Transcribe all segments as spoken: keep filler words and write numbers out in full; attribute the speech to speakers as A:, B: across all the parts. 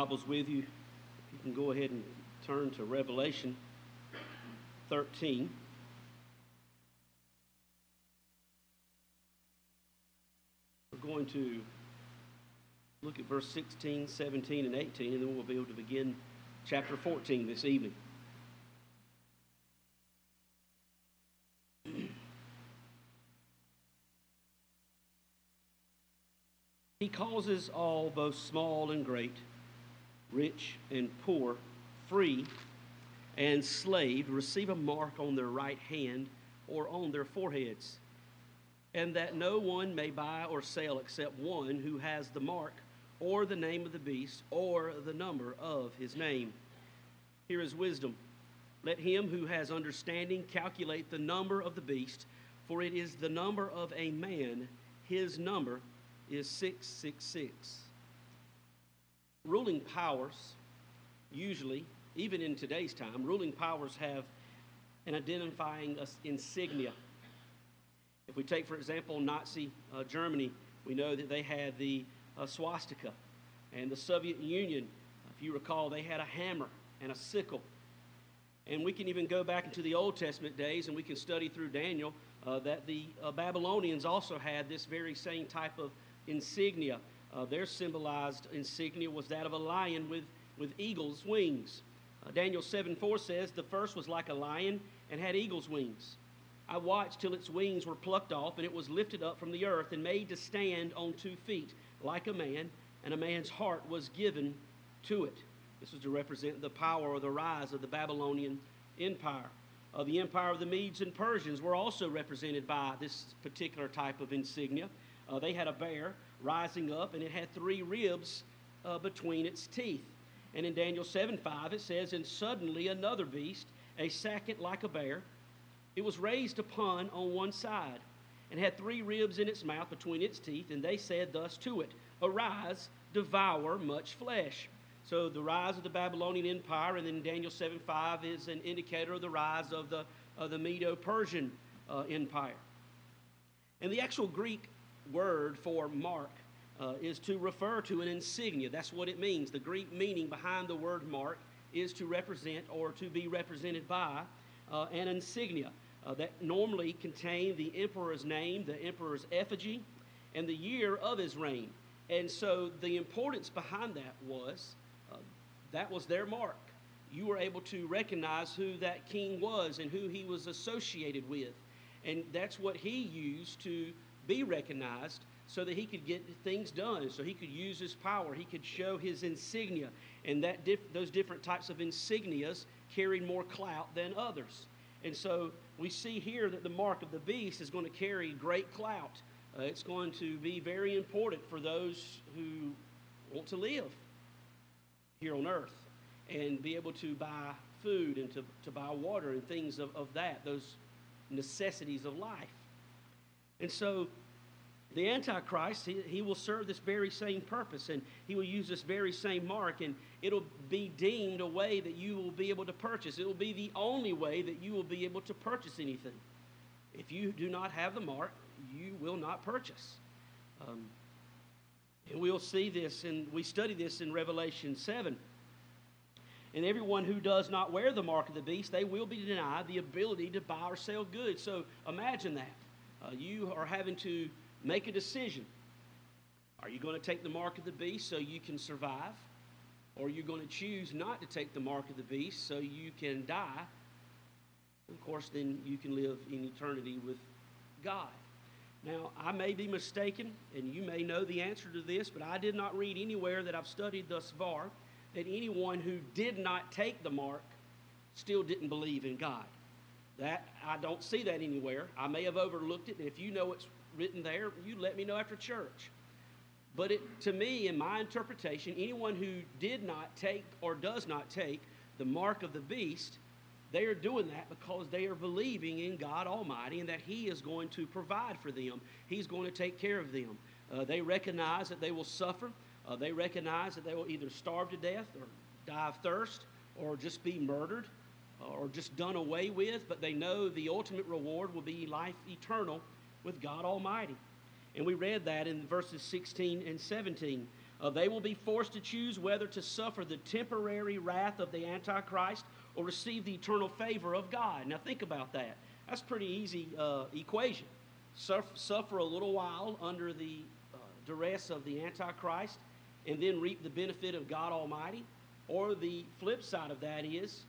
A: Bibles with you, you can go ahead and turn to Revelation thirteen. We're going to look at verse sixteen, seventeen, and eighteen, and then we'll be able to begin chapter fourteen this evening. He causes all, both small and great, rich and poor, free and slave, to receive a mark on their right hand or on their foreheads, and that no one may buy or sell except one who has the mark or the name of the beast or the number of his name. Here is wisdom. Let him who has understanding calculate the number of the beast, for it is the number of a man. His number is six six six. Ruling powers, usually, even in today's time, ruling powers have an identifying insignia. If we take, for example, Nazi uh, Germany, we know that they had the uh, swastika. And the Soviet Union, if you recall, they had a hammer and a sickle. And we can even go back into the Old Testament days, and we can study through Daniel, uh, that the uh, Babylonians also had this very same type of insignia. Uh, their symbolized insignia was that of a lion with, with eagle's wings. Uh, Daniel seven four says, the first was like a lion and had eagle's wings. I watched till its wings were plucked off, and it was lifted up from the earth and made to stand on two feet like a man, and a man's heart was given to it. This was to represent the power or the rise of the Babylonian Empire. Uh, the empire of the Medes and Persians were also represented by this particular type of insignia. Uh, they had a bear rising up, and it had three ribs uh, between its teeth. And in Daniel seven five it says, and suddenly another beast, a second like a bear, it was raised upon on one side, and had three ribs in its mouth between its teeth, and they said thus to it, arise, devour much flesh. So the rise of the Babylonian Empire, and then Daniel seven five is an indicator of the rise of the, of the Medo-Persian uh, Empire. And the actual Greek word for mark uh, is to refer to an insignia. That's what it means. The Greek meaning behind the word mark is to represent or to be represented by uh, an insignia uh, that normally contained the emperor's name, the emperor's effigy, and the year of his reign. And so the importance behind that was uh, that was their mark. You were able to recognize who that king was and who he was associated with. And that's what he used to be recognized so that he could get things done, so he could use his power, he could show his insignia, and that diff- those different types of insignias carried more clout than others. And so we see here that the mark of the beast is going to carry great clout. Uh, it's going to be very important for those who want to live here on earth and be able to buy food and to, to buy water and things of, of that, those necessities of life. And so the Antichrist, he, he will serve this very same purpose, and he will use this very same mark, and it'll be deemed a way that you will be able to purchase. It will be the only way that you will be able to purchase anything. If you do not have the mark, you will not purchase. Um, and we'll see this, and we study this in Revelation seven. And everyone who does not wear the mark of the beast, they will be denied the ability to buy or sell goods. So imagine that. Uh, you are having to make a decision. Are you going to take the mark of the beast so you can survive? Or are you going to choose not to take the mark of the beast so you can die? Of course, then you can live in eternity with God. Now, I may be mistaken, and you may know the answer to this, but I did not read anywhere that I've studied thus far that anyone who did not take the mark still didn't believe in God. That I don't see that anywhere. I may have overlooked it, and if you know it's written there, you let me know after church. But it, to me, in my interpretation, anyone who did not take or does not take the mark of the beast, they are doing that because they are believing in God Almighty and that He is going to provide for them. He's going to take care of them. Uh, they recognize that they will suffer. Uh, they recognize that they will either starve to death or die of thirst or just be murdered or just done away with, but they know the ultimate reward will be life eternal with God Almighty. And we read that in verses sixteen and seventeen. Uh, they will be forced to choose whether to suffer the temporary wrath of the Antichrist or receive the eternal favor of God. Now think about that. That's a pretty easy uh, equation. Suffer, suffer a little while under the uh, duress of the Antichrist and then reap the benefit of God Almighty. Or the flip side of that is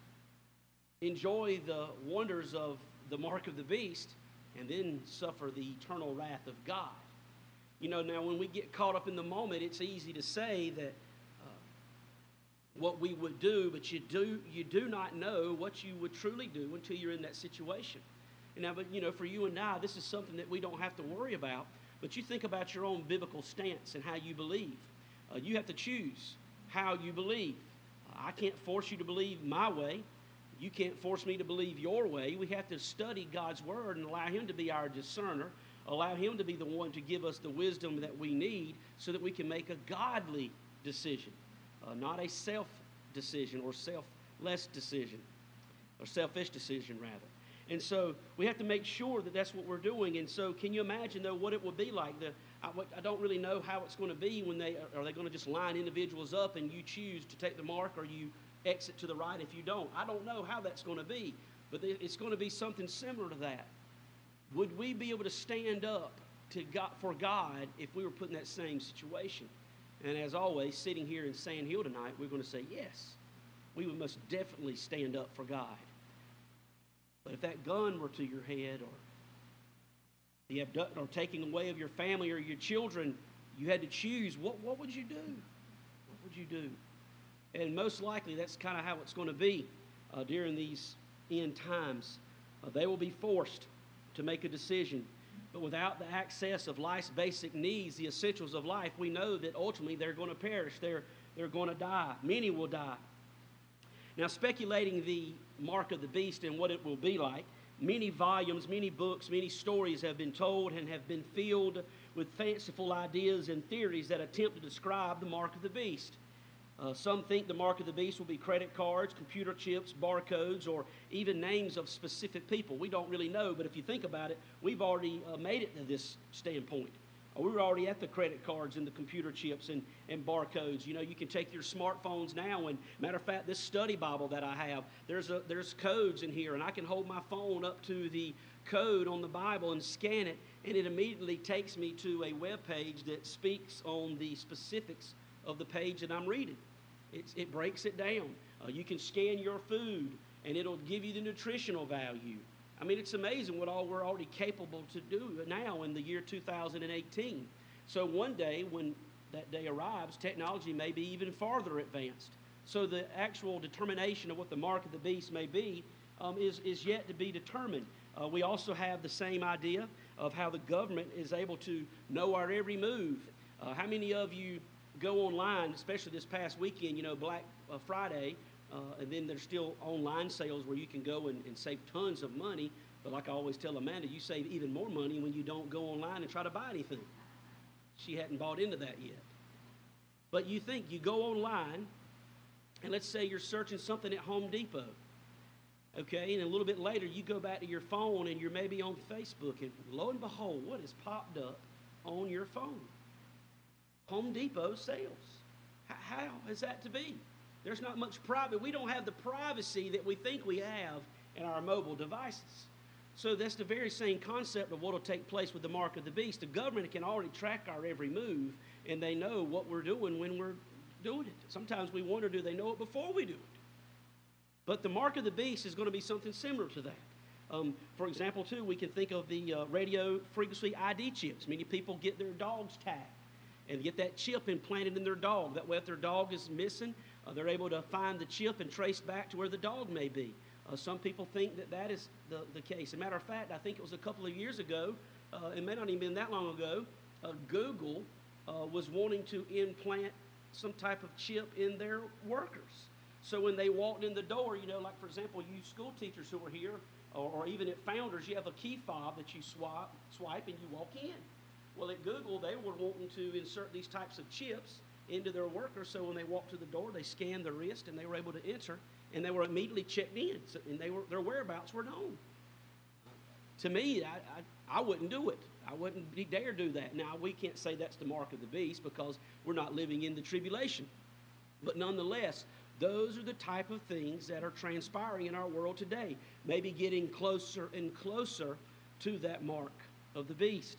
A: enjoy the wonders of the mark of the beast and then suffer the eternal wrath of God. You know, now when we get caught up in the moment, it's easy to say that uh, what we would do, but you do you do not know what you would truly do until you're in that situation. And now, but you know, for you and I, this is something that we don't have to worry about. But you think about your own biblical stance and how you believe. Uh, you have to choose how you believe. Uh, I can't force you to believe my way. You can't force me to believe your way. We have to study God's Word and allow Him to be our discerner. Allow Him to be the one to give us the wisdom that we need so that we can make a godly decision, uh, not a self decision or selfless decision, or selfish decision, rather. And so we have to make sure that that's what we're doing. And so can you imagine, though, what it would be like? The, I, I don't really know how it's going to be when they, are they going to just line individuals up and you choose to take the mark or you exit to the right if you don't? I don't know how that's going to be, but it's going to be something similar to that. Would we be able to stand up to God, for God if we were put in that same situation? And as always, sitting here in Sand Hill tonight, we're going to say yes. We would most definitely stand up for God. But if that gun were to your head, or the abduct or taking away of your family or your children, you had to choose, what, what would you do? What would you do? And most likely that's kind of how it's going to be uh, during these end times. Uh, they will be forced to make a decision. But without the access of life's basic needs, the essentials of life, we know that ultimately they're going to perish. They're, they're going to die. Many will die. Now, speculating the mark of the beast and what it will be like, many volumes, many books, many stories have been told and have been filled with fanciful ideas and theories that attempt to describe the mark of the beast. Uh, some think the mark of the beast will be credit cards, computer chips, barcodes, or even names of specific people. We don't really know, but if you think about it, we've already uh, made it to this standpoint. Uh, we were already at the credit cards and the computer chips and, and barcodes. You know, you can take your smartphones now, and matter of fact, this study Bible that I have, there's a, there's codes in here, and I can hold my phone up to the code on the Bible and scan it, and it immediately takes me to a web page that speaks on the specifics of the page that I'm reading. It's, it breaks it down. Uh, you can scan your food, and it'll give you the nutritional value. I mean, it's amazing what all we're already capable to do now in the year two thousand eighteen. So one day, when that day arrives, technology may be even farther advanced. So the actual determination of what the mark of the beast may be um, is, is yet to be determined. Uh, we also have the same idea of how the government is able to know our every move. Uh, how many of you go online, especially this past weekend, you know, Black uh, Friday, uh, and then there's still online sales where you can go and, and save tons of money. But like I always tell Amanda, you save even more money when you don't go online and try to buy anything. She hadn't bought into that yet. But you think, you go online, and let's say you're searching something at Home Depot. Okay, and a little bit later, you go back to your phone, and you're maybe on Facebook, and lo and behold, what has popped up on your phone? Home Depot sales. How is that to be? There's not much privacy. We don't have the privacy that we think we have in our mobile devices. So that's the very same concept of what will take place with the mark of the beast. The government can already track our every move, and they know what we're doing when we're doing it. Sometimes we wonder, do they know it before we do it? But the mark of the beast is going to be something similar to that. Um, for example, too, we can think of the uh, radio frequency I D chips. Many people get their dogs tagged and get that chip implanted in their dog. That way, if their dog is missing, uh, they're able to find the chip and trace back to where the dog may be. Uh, some people think that that is the, the case. As a matter of fact, I think it was a couple of years ago, uh, it may not even been that long ago, uh, Google uh, was wanting to implant some type of chip in their workers. So when they walked in the door, you know, like for example, you school teachers who are here, or, or even at Founders, you have a key fob that you swipe, swipe and you walk in. Well, at Google, they were wanting to insert these types of chips into their workers, so when they walked to the door, they scanned their wrist, and they were able to enter, and they were immediately checked in, so, and they were, their whereabouts were known. To me, I, I, I wouldn't do it. I wouldn't dare do that. Now, we can't say that's the mark of the beast because we're not living in the tribulation. But nonetheless, those are the type of things that are transpiring in our world today, maybe getting closer and closer to that mark of the beast.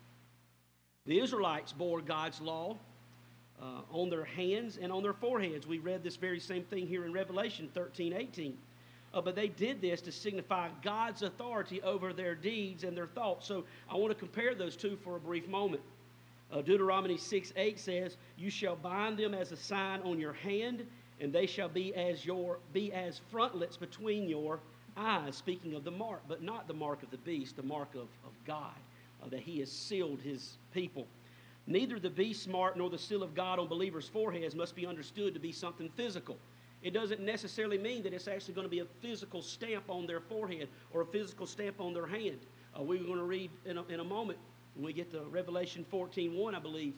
A: The Israelites bore God's law uh, on their hands and on their foreheads. We read this very same thing here in Revelation thirteen eighteen. Uh, but they did this to signify God's authority over their deeds and their thoughts. So I want to compare those two for a brief moment. Uh, Deuteronomy six eight says, "You shall bind them as a sign on your hand, and they shall be as your be as frontlets between your eyes," speaking of the mark, but not the mark of the beast, the mark of, of God, uh, that he has sealed his people. Neither the beast's mark nor the seal of God on believers' foreheads must be understood to be something physical. It doesn't necessarily mean that it's actually going to be a physical stamp on their forehead or a physical stamp on their hand. Uh, we're going to read in a, in a moment, when we get to Revelation fourteen one, I believe,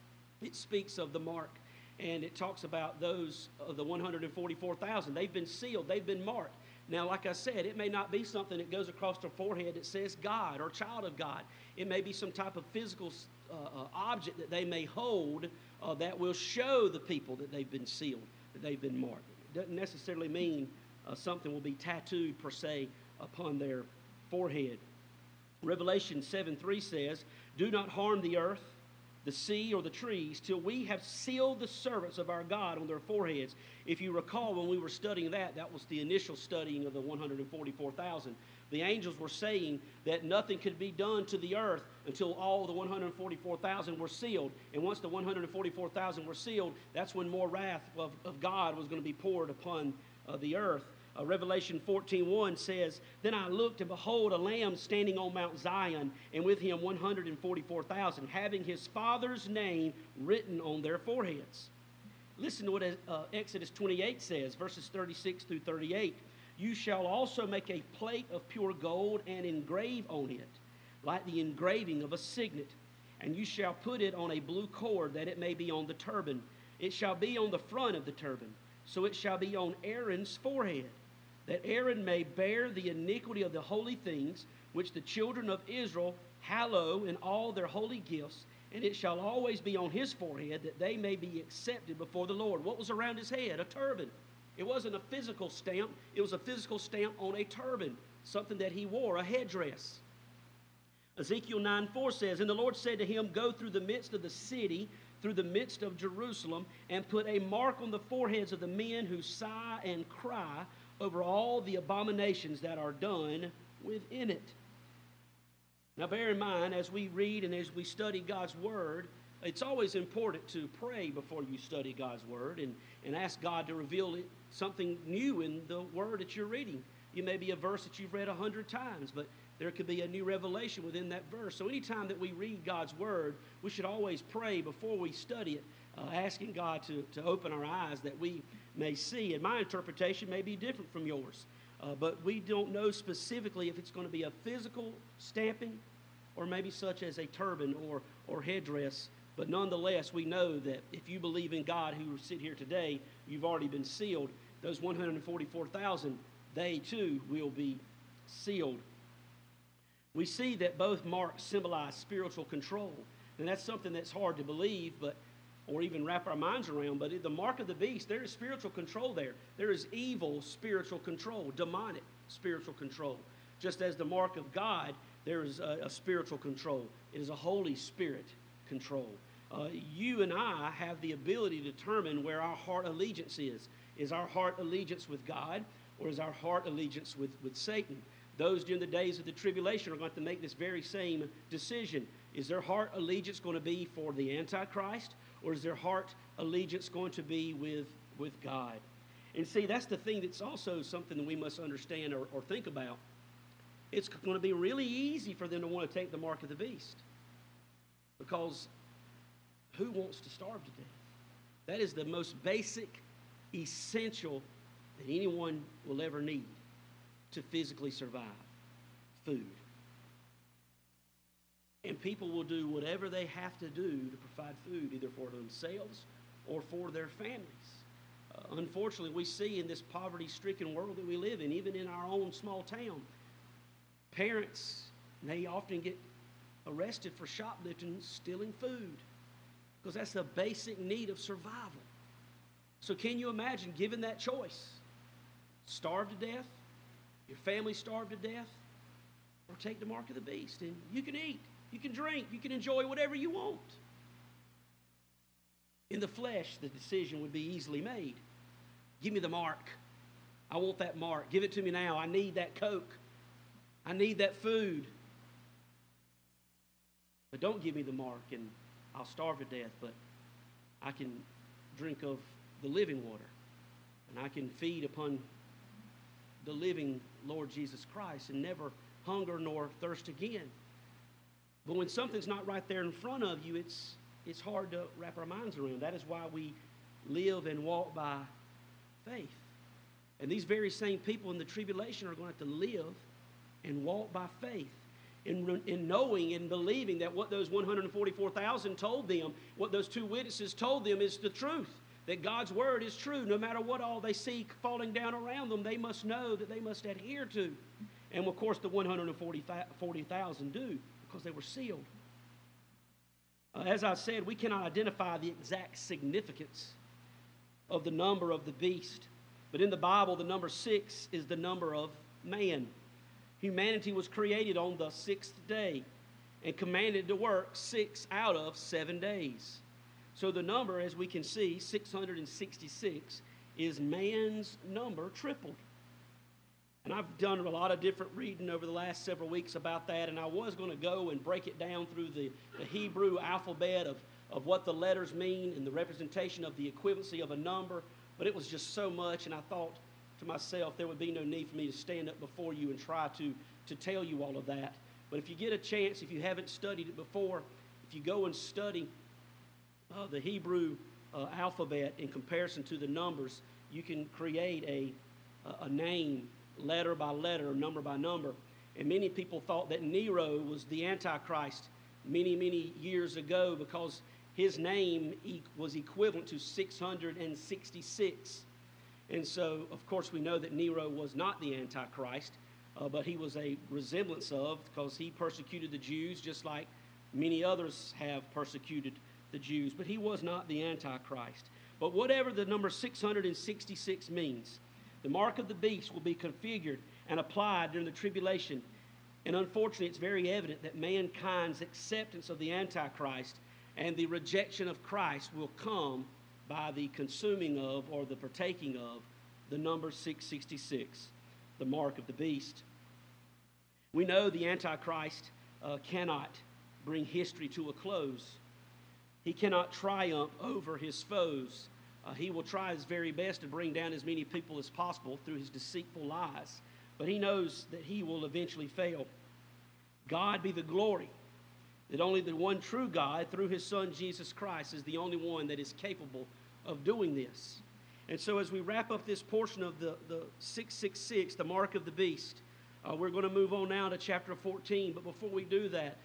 A: it speaks of the mark. And it talks about those, uh, the one hundred forty-four thousand. They've been sealed. They've been marked. Now, like I said, it may not be something that goes across their forehead that says God or child of God. It may be some type of physical uh, uh, object that they may hold uh, that will show the people that they've been sealed, that they've been marked. It doesn't necessarily mean uh, something will be tattooed, per se, upon their forehead. Revelation seven three says, "Do not harm the earth, the sea, or the trees, till we have sealed the servants of our God on their foreheads." If you recall, when we were studying that, that was the initial studying of the one hundred forty-four thousand. The angels were saying that nothing could be done to the earth until all the one hundred forty-four thousand were sealed. And once the one hundred forty-four thousand were sealed, that's when more wrath of, of God was going to be poured upon uh, the earth. Uh, Revelation fourteen one says, "Then I looked, and behold, a lamb standing on Mount Zion, and with him one hundred forty-four thousand, having his Father's name written on their foreheads." Listen to what uh, Exodus twenty-eight says, verses thirty-six through thirty-eight. "You shall also make a plate of pure gold and engrave on it, like the engraving of a signet. And you shall put it on a blue cord, that it may be on the turban. It shall be on the front of the turban. So it shall be on Aaron's forehead, that Aaron may bear the iniquity of the holy things, which the children of Israel hallow in all their holy gifts. And it shall always be on his forehead, that they may be accepted before the Lord." What was around his head? A turban. It wasn't a physical stamp. It was a physical stamp on a turban, something that he wore, a headdress. Ezekiel nine four says, "And the Lord said to him, Go through the midst of the city, through the midst of Jerusalem, and put a mark on the foreheads of the men who sigh and cry over all the abominations that are done within it." Now bear in mind, as we read and as we study God's Word, it's always important to pray before you study God's Word and, and ask God to reveal it, something new in the Word that you're reading. It may be a verse that you've read a hundred times, but there could be a new revelation within that verse. So anytime that we read God's Word, we should always pray before we study it, uh, asking God to, to open our eyes that we may see. And my interpretation may be different from yours. Uh, but we don't know specifically if it's going to be a physical stamping or maybe such as a turban or, or headdress. But nonetheless, we know that if you believe in God who sit here today, you've already been sealed. Those one hundred forty-four thousand, they too will be sealed. We see that both marks symbolize spiritual control. And that's something that's hard to believe, but or even wrap our minds around, but the mark of the beast, there is spiritual control there. There is evil spiritual control, demonic spiritual control. Just as the mark of God, there is a, a spiritual control. It is a Holy Spirit control. Uh, you and I have the ability to determine where our heart allegiance is. Is our heart allegiance with God, or is our heart allegiance with, with Satan? Those during the days of the tribulation are going to make this very same decision. Is their heart allegiance going to be for the Antichrist, or is their heart allegiance going to be with, with God? And see, that's the thing that's also something that we must understand or, or think about. It's going to be really easy for them to want to take the mark of the beast. Because who wants to starve to death? That is the most basic, essential that anyone will ever need to physically survive. Food. And people will do whatever they have to do to provide food, either for themselves or for their families. Uh, unfortunately, we see in this poverty-stricken world that we live in, even in our own small town, parents And they often get arrested for shoplifting, stealing food, because that's a basic need of survival. So can you imagine given that choice? Starve to death, your family starve to death, or take the mark of the beast, and you can eat, you can drink, you can enjoy whatever you want. In the flesh, the decision would be easily made. Give me the mark. I want that mark. Give it to me now. I need that Coke. I need that food. But don't give me the mark and I'll starve to death, but I can drink of the living water, and I can feed upon the living Lord Jesus Christ and never hunger nor thirst again. But when something's not right there in front of you, it's it's hard to wrap our minds around. That is why we live and walk by faith. And these very same people in the tribulation are going to have to live and walk by faith, in, in knowing and believing that what those one hundred forty-four thousand told them, what those two witnesses told them, is the truth. That God's word is true. No matter what all they see falling down around them, they must know that they must adhere to. And of course the one hundred forty thousand do, because they were sealed. Uh, as I said, we cannot identify the exact significance of the number of the beast. But in the Bible, the number six is the number of man. Humanity was created on the sixth day and commanded to work six out of seven days. So the number, as we can see, six hundred sixty-six, is man's number tripled. And I've done a lot of different reading over the last several weeks about that, and I was going to go and break it down through the, the Hebrew alphabet of, of what the letters mean and the representation of the equivalency of a number, but it was just so much, and I thought to myself there would be no need for me to stand up before you and try to, to tell you all of that. But if you get a chance, if you haven't studied it before, if you go and study Uh, the Hebrew uh, alphabet in comparison to the numbers, you can create a, a name letter by letter, number by number. And many people thought that Nero was the Antichrist many, many years ago because his name e- was equivalent to six hundred sixty-six. And so, of course, we know that Nero was not the Antichrist, uh, but he was a resemblance of, because he persecuted the Jews just like many others have persecuted the Jews, but he was not the Antichrist. But whatever the number six hundred sixty-six means, the mark of the beast will be configured and applied during the tribulation. And unfortunately, it's very evident that mankind's acceptance of the Antichrist and the rejection of Christ will come by the consuming of or the partaking of the number six sixty-six, the mark of the beast. We know the Antichrist uh, cannot bring history to a close. He cannot triumph over his foes. Uh, he will try his very best to bring down as many people as possible through his deceitful lies. But he knows that he will eventually fail. God be the glory that only the one true God, through his Son Jesus Christ, is the only one that is capable of doing this. And so as we wrap up this portion of the, the six six six, the mark of the beast, uh, we're going to move on now to chapter fourteen. But before we do that,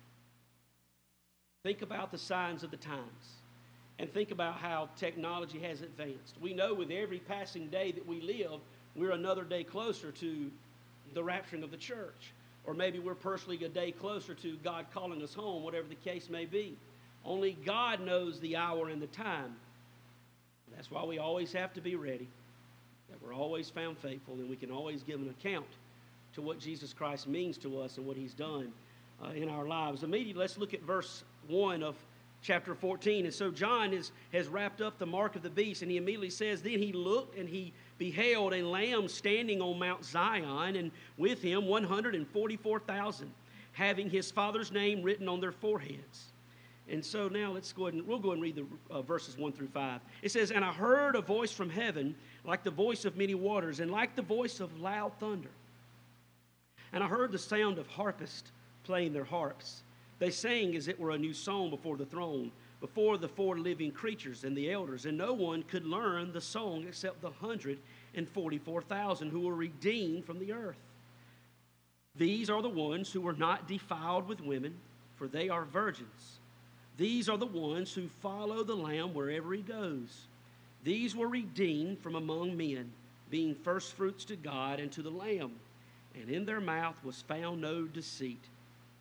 A: think about the signs of the times and think about how technology has advanced. We know with every passing day that we live, we're another day closer to the rapturing of the church. Or maybe we're personally a day closer to God calling us home, whatever the case may be. Only God knows the hour and the time. That's why we always have to be ready, that we're always found faithful, and we can always give an account to what Jesus Christ means to us and what he's done uh, in our lives. Immediately, let's look at verse one of chapter fourteen. And so John is, has wrapped up the mark of the beast, and he immediately says, "Then he looked, and he beheld a lamb standing on Mount Zion, and with him one hundred forty-four thousand, having his father's name written on their foreheads." And so now let's go ahead and we'll go and read the uh, verses one through five. It says, "And I heard a voice from heaven, like the voice of many waters, and like the voice of loud thunder. And I heard the sound of harpists playing their harps. They sang as it were a new song before the throne, before the four living creatures and the elders. And no one could learn the song except the one hundred forty-four thousand who were redeemed from the earth. These are the ones who were not defiled with women, for they are virgins. These are the ones who follow the Lamb wherever he goes. These were redeemed from among men, being firstfruits to God and to the Lamb. And in their mouth was found no deceit.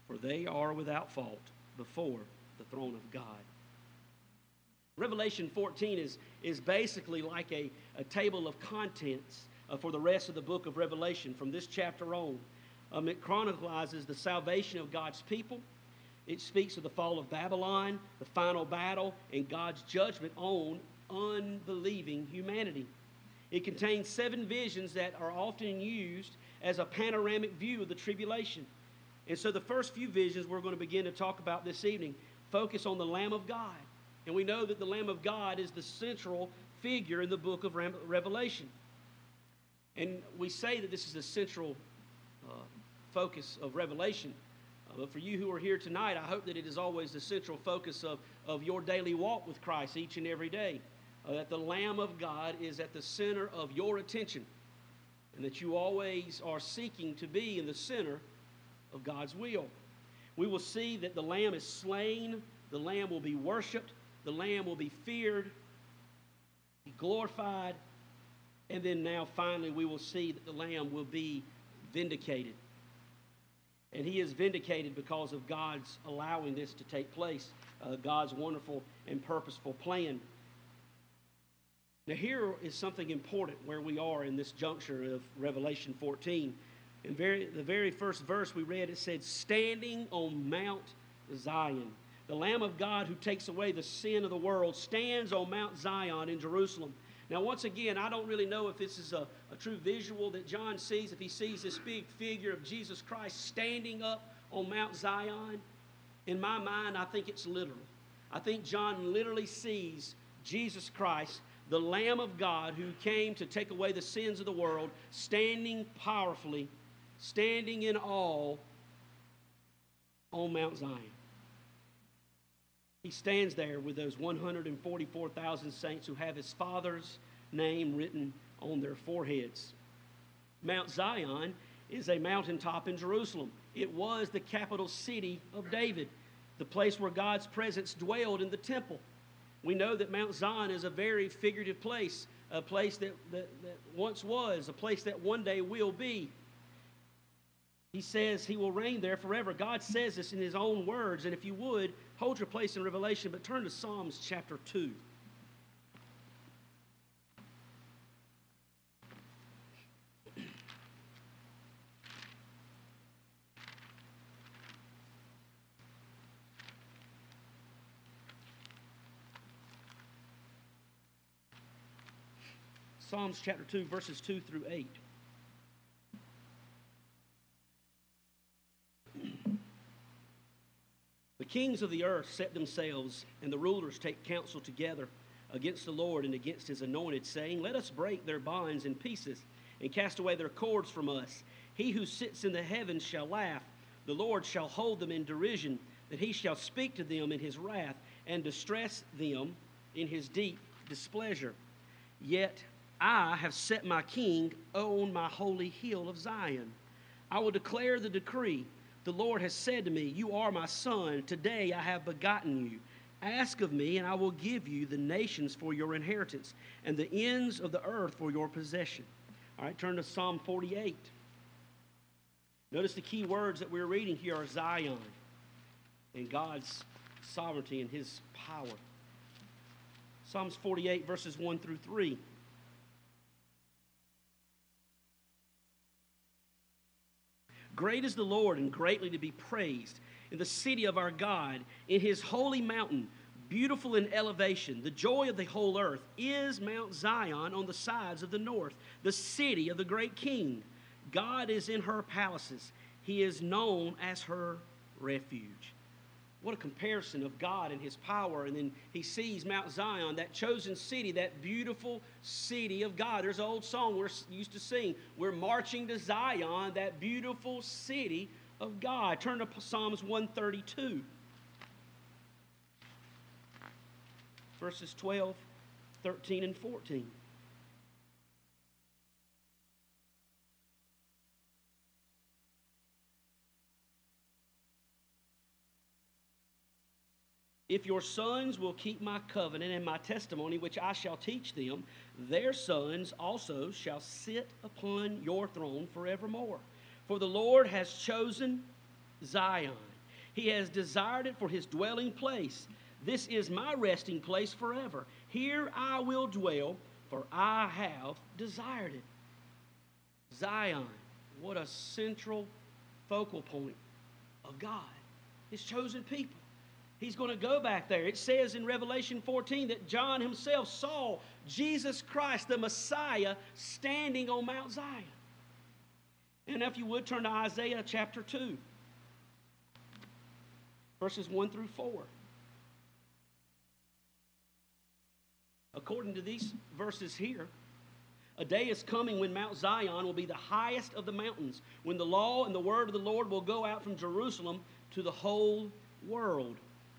A: for they are without fault before the throne of God. Revelation fourteen is, is basically like a, a table of contents uh, for the rest of the book of Revelation from this chapter on. Um, it chronicles the salvation of God's people. It speaks of the fall of Babylon, the final battle, and God's judgment on unbelieving humanity. It contains seven visions that are often used as a panoramic view of the tribulation. And so the first few visions we're going to begin to talk about this evening focus on the Lamb of God. And we know that the Lamb of God is the central figure in the book of Revelation. And we say that this is the central uh, focus of Revelation. Uh, but for you who are here tonight, I hope that it is always the central focus of, of your daily walk with Christ each and every day. Uh, that the Lamb of God is at the center of your attention. And that you always are seeking to be in the center of God's will. We will see that the Lamb is slain, the Lamb will be worshiped, the Lamb will be feared, be glorified, and then now finally we will see that the Lamb will be vindicated. And he is vindicated because of God's allowing this to take place, uh, God's wonderful and purposeful plan. Now here is something important where we are in this juncture of Revelation fourteen. In very, the very first verse we read, it said, standing on Mount Zion. The Lamb of God who takes away the sin of the world stands on Mount Zion in Jerusalem. Now, once again, I don't really know if this is a, a true visual that John sees, if he sees this big figure of Jesus Christ standing up on Mount Zion. In my mind, I think it's literal. I think John literally sees Jesus Christ, the Lamb of God who came to take away the sins of the world, standing powerfully, standing in awe on Mount Zion. He stands there with those one hundred forty-four thousand saints who have his Father's name written on their foreheads. Mount Zion is a mountaintop in Jerusalem. It was the capital city of David, the place where God's presence dwelled in the temple. We know that Mount Zion is a very figurative place, a place that, that, that once was, a place that one day will be. He says he will reign there forever. God says this in his own words. And if you would, hold your place in Revelation, but turn to Psalms chapter two. Psalms chapter two, verses two through eight. The kings of the earth set themselves, and the rulers take counsel together against the Lord and against his anointed, saying, let us break their bonds in pieces and cast away their cords from us. He who sits in the heavens shall laugh. The Lord shall hold them in derision, that he shall speak to them in his wrath and distress them in his deep displeasure. Yet I have set my king on my holy hill of Zion. I will declare the decree. The Lord has said to me, you are my son. Today I have begotten you. Ask of me, and I will give you the nations for your inheritance, and the ends of the earth for your possession. All right, turn to Psalm forty-eight. Notice the key words that we're reading here are Zion and God's sovereignty and his power. Psalms forty-eight, verses one through three. Great is the Lord, and greatly to be praised in the city of our God, in his holy mountain, beautiful in elevation. The joy of the whole earth is Mount Zion on the sides of the north, the city of the great king. God is in her palaces. He is known as her refuge. What a comparison of God and his power. And then he sees Mount Zion, that chosen city, that beautiful city of God. There's an old song we're used to sing. We're marching to Zion, that beautiful city of God. Turn to Psalms one thirty-two. Verses twelve, thirteen, and fourteen. If your sons will keep my covenant and my testimony, which I shall teach them, their sons also shall sit upon your throne forevermore. For the Lord has chosen Zion, He has desired it for his dwelling place. This is my resting place forever. Here I will dwell, for I have desired it. Zion, what a central focal point of God, his chosen people. He's going to go back there. It says in Revelation fourteen that John himself saw Jesus Christ, the Messiah, standing on Mount Zion. And if you would, turn to Isaiah chapter two, verses one through four. According to these verses here, a day is coming when Mount Zion will be the highest of the mountains, when the law and the word of the Lord will go out from Jerusalem to the whole world.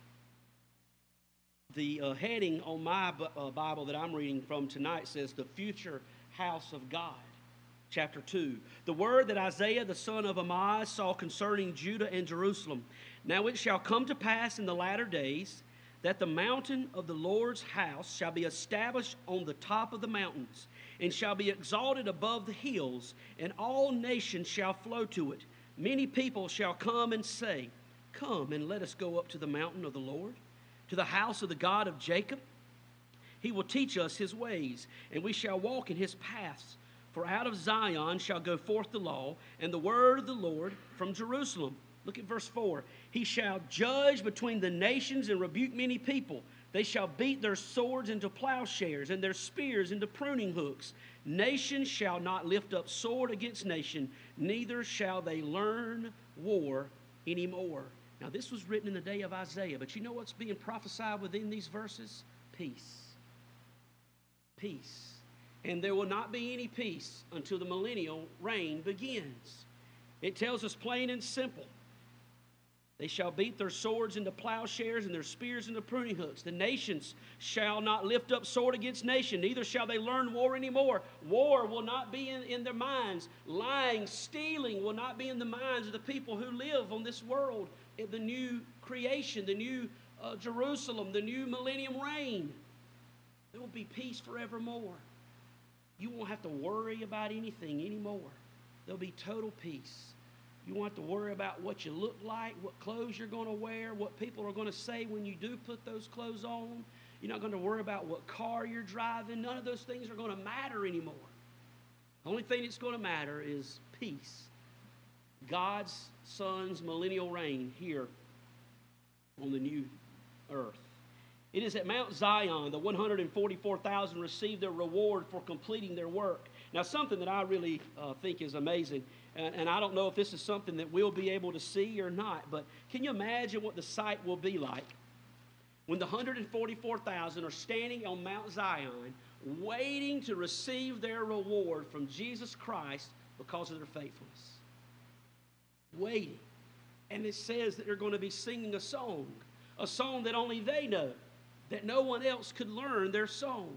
A: The uh, heading on my uh, Bible that I'm reading from tonight says, The Future House of God, chapter two. The word that Isaiah the son of Amoz saw concerning Judah and Jerusalem. Now it shall come to pass in the latter days that the mountain of the Lord's house shall be established on the top of the mountains, and shall be exalted above the hills, and all nations shall flow to it. Many people shall come and say, Come and let us go up to the mountain of the Lord, to the house of the God of Jacob. He will teach us his ways, and we shall walk in his paths. For out of Zion shall go forth the law, and the word of the Lord from Jerusalem. Look at verse four. He shall judge between the nations and rebuke many people. They shall beat their swords into plowshares and their spears into pruning hooks. Nation shall not lift up sword against nation, neither shall they learn war anymore. Now this was written in the day of Isaiah, but you know what's being prophesied within these verses? Peace. Peace. And there will not be any peace until the millennial reign begins. It tells us plain and simple. They shall beat their swords into plowshares and their spears into pruning hooks. The nations shall not lift up sword against nation, neither shall they learn war anymore. War will not be in, in their minds. Lying, stealing will not be in the minds of the people who live on this world, in the new creation, the new uh, Jerusalem, the new millennium reign. There will be peace forevermore. You won't have to worry about anything anymore. There'll be total peace. You won't have to worry about what you look like, what clothes you're going to wear, what people are going to say when you do put those clothes on. You're not going to worry about what car you're driving. None of those things are going to matter anymore. The only thing that's going to matter is peace. God's Son's millennial reign here on the new earth. It is at Mount Zion the one hundred forty-four thousand received their reward for completing their work. Now, something that I really uh, think is amazing, and, and I don't know if this is something that we'll be able to see or not, but can you imagine what the sight will be like when the one hundred forty-four thousand are standing on Mount Zion waiting to receive their reward from Jesus Christ because of their faithfulness? Waiting. And it says that they're going to be singing a song, a song that only they know, that no one else could learn their song.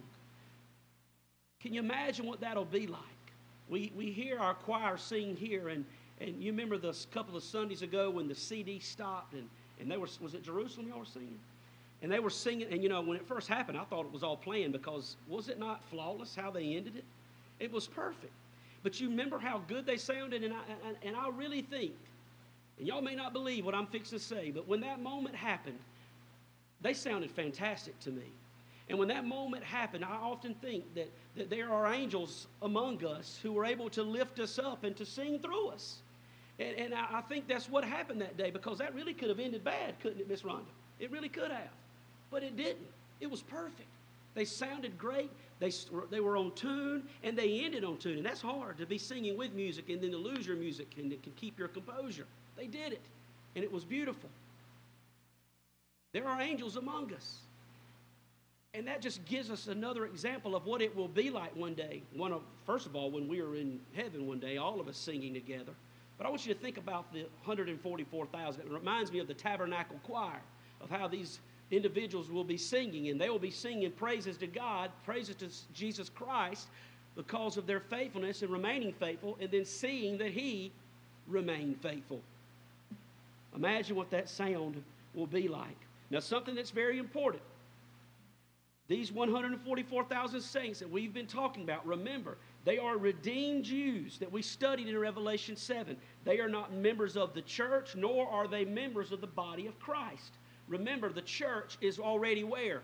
A: Can you imagine what that'll be like? We we hear our choir sing here, and, and you remember this couple of Sundays ago when the C D stopped, and, and they were, was it Jerusalem y'all were singing? And they were singing, and you know, when it first happened, I thought it was all planned, because was it not flawless how they ended it? It was perfect. But you remember how good they sounded, and I, and, and I really think, and y'all may not believe what I'm fixing to say, but when that moment happened, they sounded fantastic to me. And when that moment happened, I often think that, that there are angels among us who were able to lift us up and to sing through us. And, and I, I think that's what happened that day, because that really could have ended bad, couldn't it, Miss Rhonda? It really could have. But it didn't. It was perfect. They sounded great. They, they were on tune, and they ended on tune. And that's hard, to be singing with music and then to lose your music and to keep your composure. They did it, and it was beautiful. There are angels among us. And that just gives us another example of what it will be like one day. One of, first of all, when we are in heaven one day, all of us singing together. But I want you to think about the one hundred forty-four thousand. It reminds me of the Tabernacle Choir, of how these individuals will be singing. And they will be singing praises to God, praises to Jesus Christ, because of their faithfulness and remaining faithful, and then seeing that He remained faithful. Imagine what that sound will be like. Now, something that's very important. These one hundred forty-four thousand saints that we've been talking about, remember, they are redeemed Jews that we studied in Revelation seven. They are not members of the church, nor are they members of the body of Christ. Remember, the church is already where?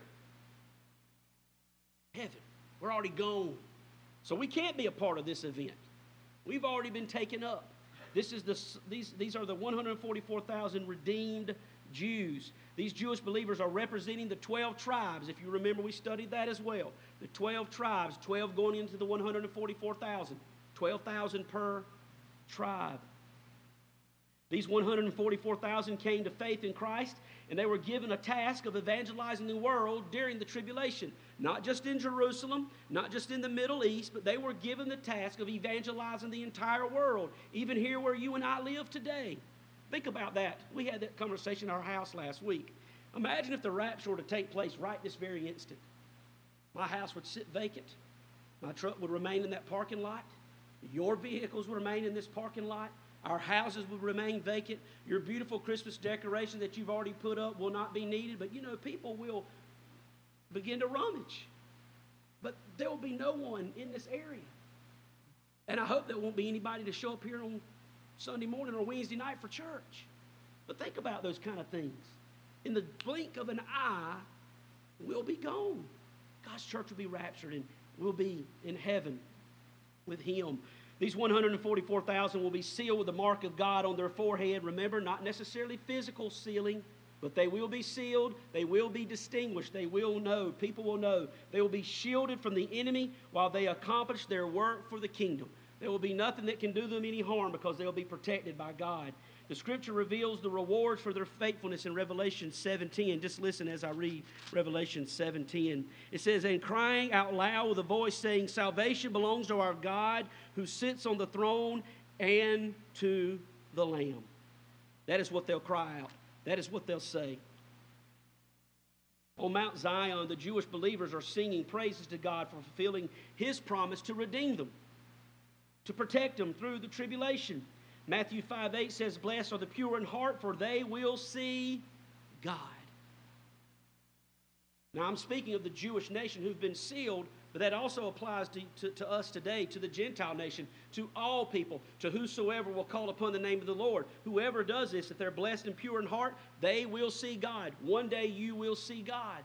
A: Heaven. We're already gone. So we can't be a part of this event. We've already been taken up. This is the, these, these are the one hundred forty-four thousand redeemed Jews. These Jewish believers are representing the twelve tribes. If you remember, we studied that as well. The twelve tribes, twelve going into the one hundred forty-four thousand. twelve thousand per tribe. These one hundred forty-four thousand came to faith in Christ, and they were given a task of evangelizing the world during the tribulation. Not just in Jerusalem, not just in the Middle East, but they were given the task of evangelizing the entire world, even here where you and I live today. Think about that. We had that conversation in our house last week. Imagine if the rapture were to take place right this very instant. My house would sit vacant. My truck would remain in that parking lot. Your vehicles would remain in this parking lot. Our houses would remain vacant. Your beautiful Christmas decoration that you've already put up will not be needed. But, you know, people will begin to rummage. But there will be no one in this area. And I hope there won't be anybody to show up here on Sunday morning or Wednesday night for church. But think about those kind of things. In the blink of an eye, we'll be gone. God's church will be raptured and we'll be in heaven with Him. These one hundred forty-four thousand will be sealed with the mark of God on their forehead. Remember, not necessarily physical sealing, but they will be sealed. They will be distinguished. They will know. People will know. They will be shielded from the enemy while they accomplish their work for the kingdom. There will be nothing that can do them any harm because they'll be protected by God. The Scripture reveals the rewards for their faithfulness in Revelation seven ten. Just listen as I read Revelation seven ten. It says, "And crying out loud with a voice saying, Salvation belongs to our God who sits on the throne and to the Lamb." That is what they'll cry out. That is what they'll say. On Mount Zion, the Jewish believers are singing praises to God for fulfilling His promise to redeem them, to protect them through the tribulation. Matthew five eight says, "Blessed are the pure in heart, for they will see God." Now, I'm speaking of the Jewish nation who've been sealed, but that also applies to, to, to us today, to the Gentile nation, to all people, to whosoever will call upon the name of the Lord. Whoever does this, if they're blessed and pure in heart, they will see God. One day you will see God.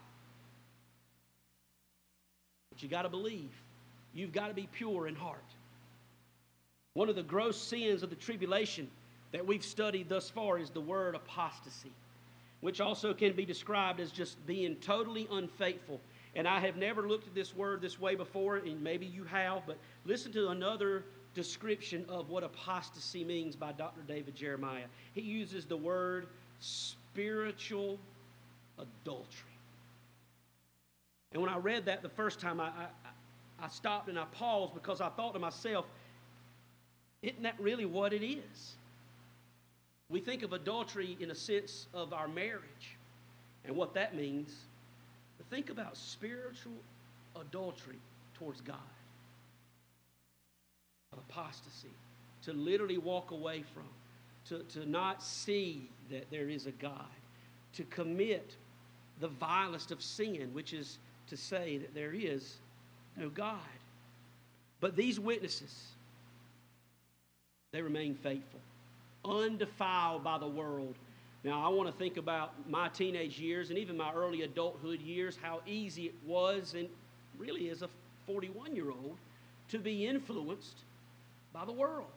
A: But you got to believe. You've got to be pure in heart. One of the gross sins of the tribulation that we've studied thus far is the word apostasy, which also can be described as just being totally unfaithful. And I have never looked at this word this way before, and maybe you have, but listen to another description of what apostasy means by Doctor David Jeremiah. He uses the word spiritual adultery. And when I read that the first time, I, I, I stopped and I paused because I thought to myself, isn't that really what it is? We think of adultery in a sense of our marriage and what that means. But think about spiritual adultery towards God. Of apostasy. To literally walk away from. To, to not see that there is a God. To commit the vilest of sin, which is to say that there is no God. But these witnesses, they remain faithful, undefiled by the world. Now, I want to think about my teenage years and even my early adulthood years, how easy it was, and really as a forty-one-year-old, to be influenced by the world.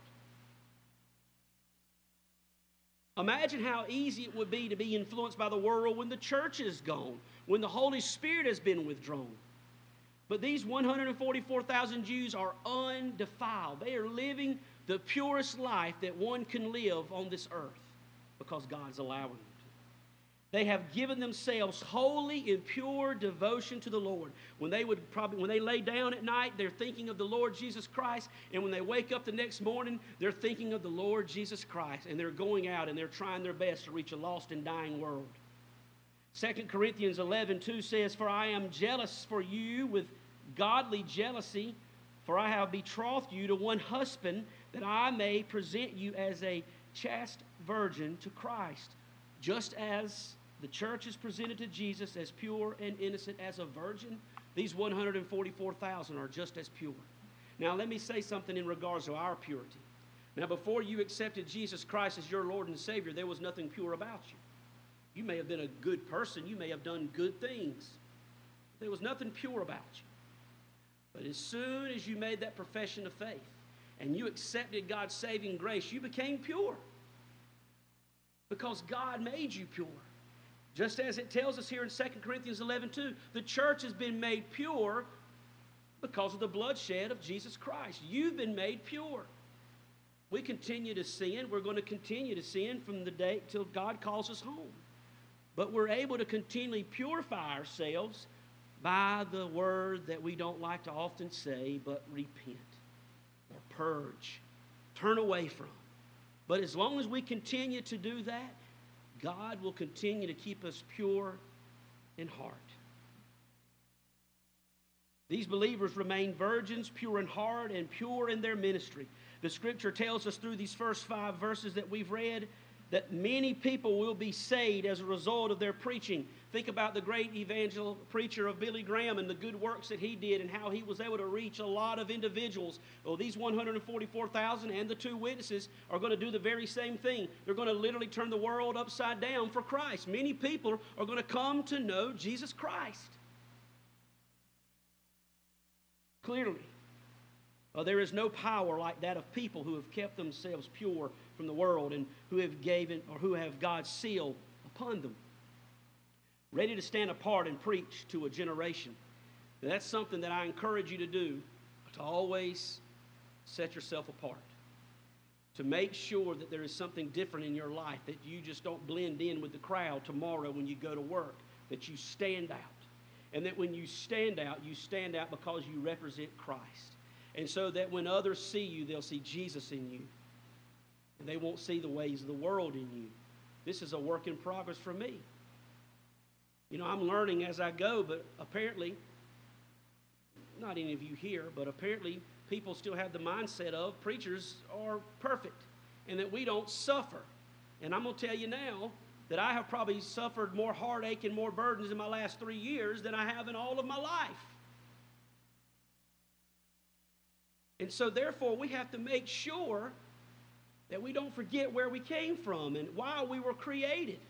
A: Imagine how easy it would be to be influenced by the world when the church is gone, when the Holy Spirit has been withdrawn. But these one hundred forty-four thousand Jews are undefiled. They are living the purest life that one can live on this earth because God's allowing them to. They have given themselves wholly in pure devotion to the Lord. When they would probably, when they lay down at night, they're thinking of the Lord Jesus Christ. And when they wake up the next morning, they're thinking of the Lord Jesus Christ. And they're going out and they're trying their best to reach a lost and dying world. Second Corinthians eleven two says, "For I am jealous for you with godly jealousy, for I have betrothed you to one husband, that I may present you as a chaste virgin to Christ. Just as The church is presented to Jesus as pure and innocent as a virgin. These one hundred forty-four thousand are just as pure. Now, let me say something in regards to our purity. Now, before you accepted Jesus Christ as your Lord and Savior, there was nothing pure about you. You may have been a good person. You may have done good things. There was nothing pure about you. But as soon as you made that profession of faith and you accepted God's saving grace, you became pure. Because God made you pure. Just as it tells us here in Second Corinthians eleven two, the church has been made pure because of the bloodshed of Jesus Christ. You've been made pure. We continue to sin. We're going to continue to sin from the day till God calls us home. But we're able to continually purify ourselves by the word that we don't like to often say, but repent or purge, turn away from. But as long as we continue to do that, God will continue to keep us pure in heart. These believers remain virgins, pure in heart, and pure in their ministry. The Scripture tells us through these first five verses that we've read that many people will be saved as a result of their preaching. Think about the great evangel preacher of Billy Graham and the good works that he did and how he was able to reach a lot of individuals. Well, these one hundred forty-four thousand and the two witnesses are going to do the very same thing. They're going to literally turn the world upside down for Christ. Many people are going to come to know Jesus Christ. Clearly, uh, there is no power like that of people who have kept themselves pure from the world and who have given or who have God's seal upon them, ready to stand apart and preach to a generation. Now, that's something that I encourage you to do, to always set yourself apart, to make sure that there is something different in your life, that you just don't blend in with the crowd tomorrow when you go to work, that you stand out. And that when you stand out, you stand out because you represent Christ. And so that when others see you, they'll see Jesus in you. And they won't see the ways of the world in you. This is a work in progress for me. You know, I'm learning as I go, but apparently, not any of you here, but apparently people still have the mindset of preachers are perfect and that we don't suffer. And I'm going to tell you now, that I have probably suffered more heartache and more burdens in my last three years than I have in all of my life. And so therefore we have to make sure that we don't forget where we came from and why we were created.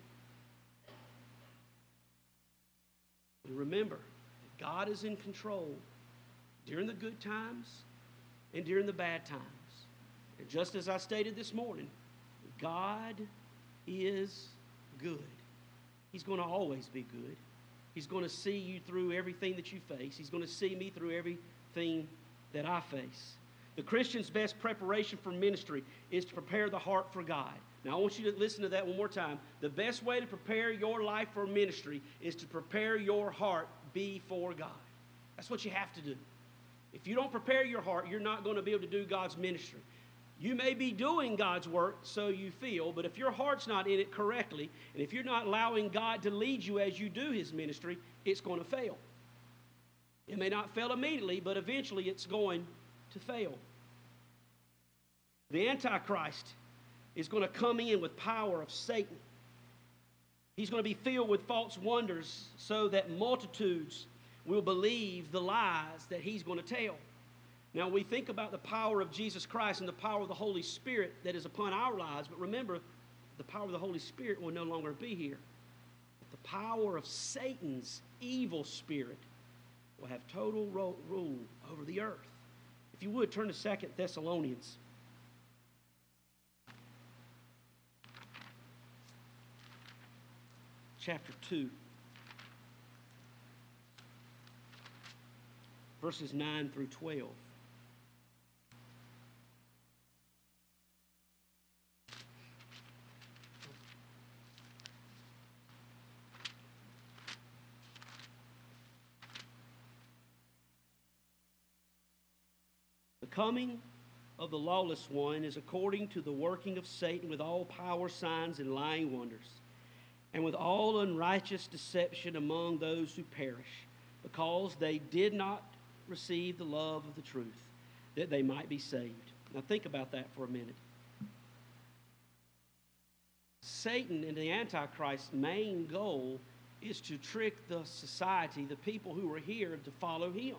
A: And remember that God is in control during the good times and during the bad times. And just as I stated this morning, God is good. He's going to always be good. He's going to see you through everything that you face. He's going to see me through everything that I face. The Christian's best preparation for ministry is to prepare the heart for God. Now, I want you to listen to that one more time. The best way to prepare your life for ministry is to prepare your heart before God. That's what you have to do. If you don't prepare your heart, you're not going to be able to do God's ministry. You may be doing God's work, so you feel, but if your heart's not in it correctly, and if you're not allowing God to lead you as you do His ministry, it's going to fail. It may not fail immediately, but eventually it's going to fail. The Antichrist is going to come in with power of Satan. He's going to be filled with false wonders so that multitudes will believe the lies that he's going to tell. Now, we think about the power of Jesus Christ and the power of the Holy Spirit that is upon our lives, but remember, the power of the Holy Spirit will no longer be here. But the power of Satan's evil spirit will have total ro- rule over the earth. If you would, turn to Second Thessalonians. Chapter two. Verses nine through twelve. The coming of the lawless one is according to the working of Satan with all power, signs, and lying wonders, and with all unrighteous deception among those who perish, because they did not receive the love of the truth, that they might be saved. Now think about that for a minute. Satan and the Antichrist's main goal is to trick the society, the people who are here, to follow him.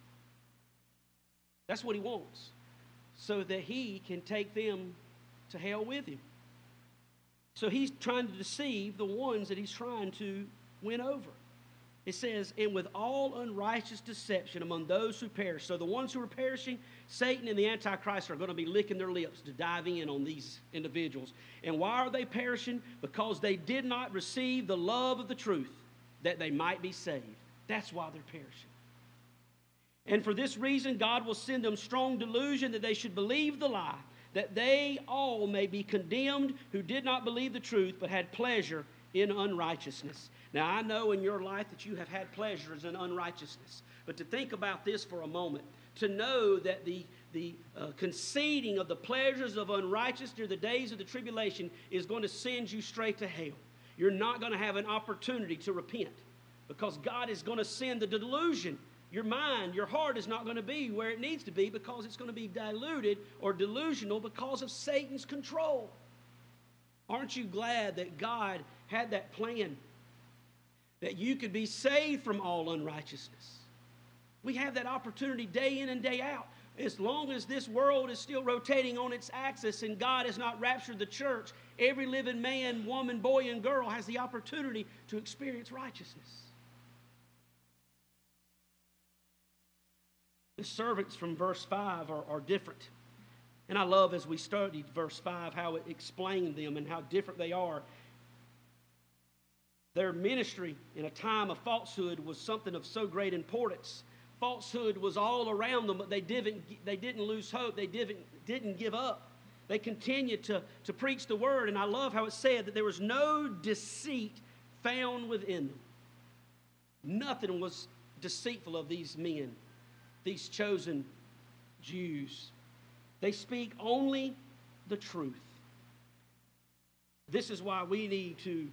A: That's what he wants, so that he can take them to hell with him. So he's trying to deceive the ones that he's trying to win over. It says, and with all unrighteous deception among those who perish. So the ones who are perishing, Satan and the Antichrist are going to be licking their lips to dive in on these individuals. And why are they perishing? Because they did not receive the love of the truth, that they might be saved. That's why they're perishing. And for this reason, God will send them strong delusion that they should believe the lie, that they all may be condemned who did not believe the truth, but had pleasure in unrighteousness. Now, I know in your life that you have had pleasures in unrighteousness. But to think about this for a moment, to know that the, the uh, conceding of the pleasures of unrighteousness during the days of the tribulation is going to send you straight to hell. You're not going to have an opportunity to repent, because God is going to send the delusion. Your mind, your heart is not going to be where it needs to be, because it's going to be diluted or delusional because of Satan's control. Aren't you glad that God had that plan, that you could be saved from all unrighteousness? We have that opportunity day in and day out. As long as this world is still rotating on its axis and God has not raptured the church, every living man, woman, boy, and girl has the opportunity to experience righteousness. The servants from verse five are, are different. And I love, as we studied verse five, how it explained them and how different they are. Their ministry in a time of falsehood was something of so great importance. Falsehood was all around them, but they didn't, they didn't lose hope. They didn't, didn't give up. They continued to, to preach the word. And I love how it said that there was no deceit found within them. Nothing was deceitful of these men, these chosen Jews. They speak only the truth. This is why we need to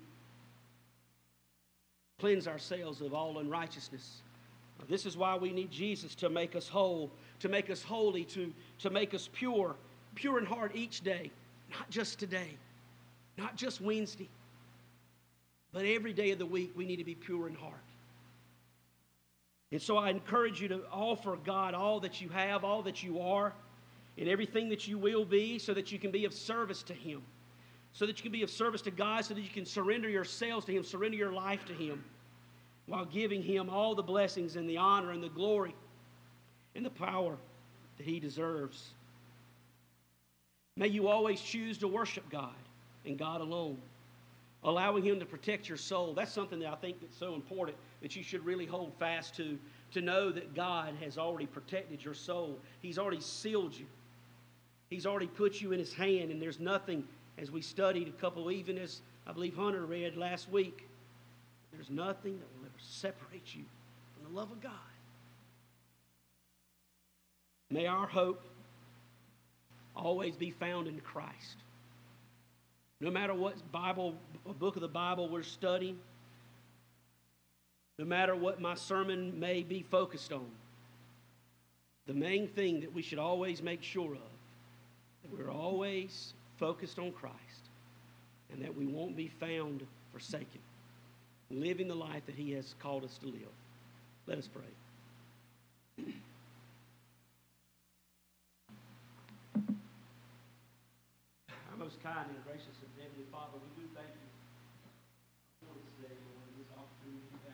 A: cleanse ourselves of all unrighteousness. This is why we need Jesus to make us whole, to make us holy, to, to make us pure, pure in heart each day. Not just today, not just Wednesday, but every day of the week we need to be pure in heart. And so I encourage you to offer God all that you have, all that you are, and everything that you will be, so that you can be of service to Him. So that you can be of service to God, so that you can surrender yourselves to Him, surrender your life to Him, while giving Him all the blessings and the honor and the glory and the power that He deserves. May you always choose to worship God and God alone, allowing Him to protect your soul. That's something that I think that's so important, that you should really hold fast to, to know that God has already protected your soul. He's already sealed you. He's already put you in His hand, and there's nothing, as we studied a couple, even as I believe Hunter read last week, there's nothing that will ever separate you from the love of God. May our hope always be found in Christ. No matter what Bible, book of the Bible we're studying, no matter what my sermon may be focused on, the main thing that we should always make sure of, that we're always focused on Christ, and that we won't be found forsaken, living the life that He has called us to live. Let us pray. Our most kind and gracious and Heavenly Father, we do thank You for this day, Lord, this opportunity.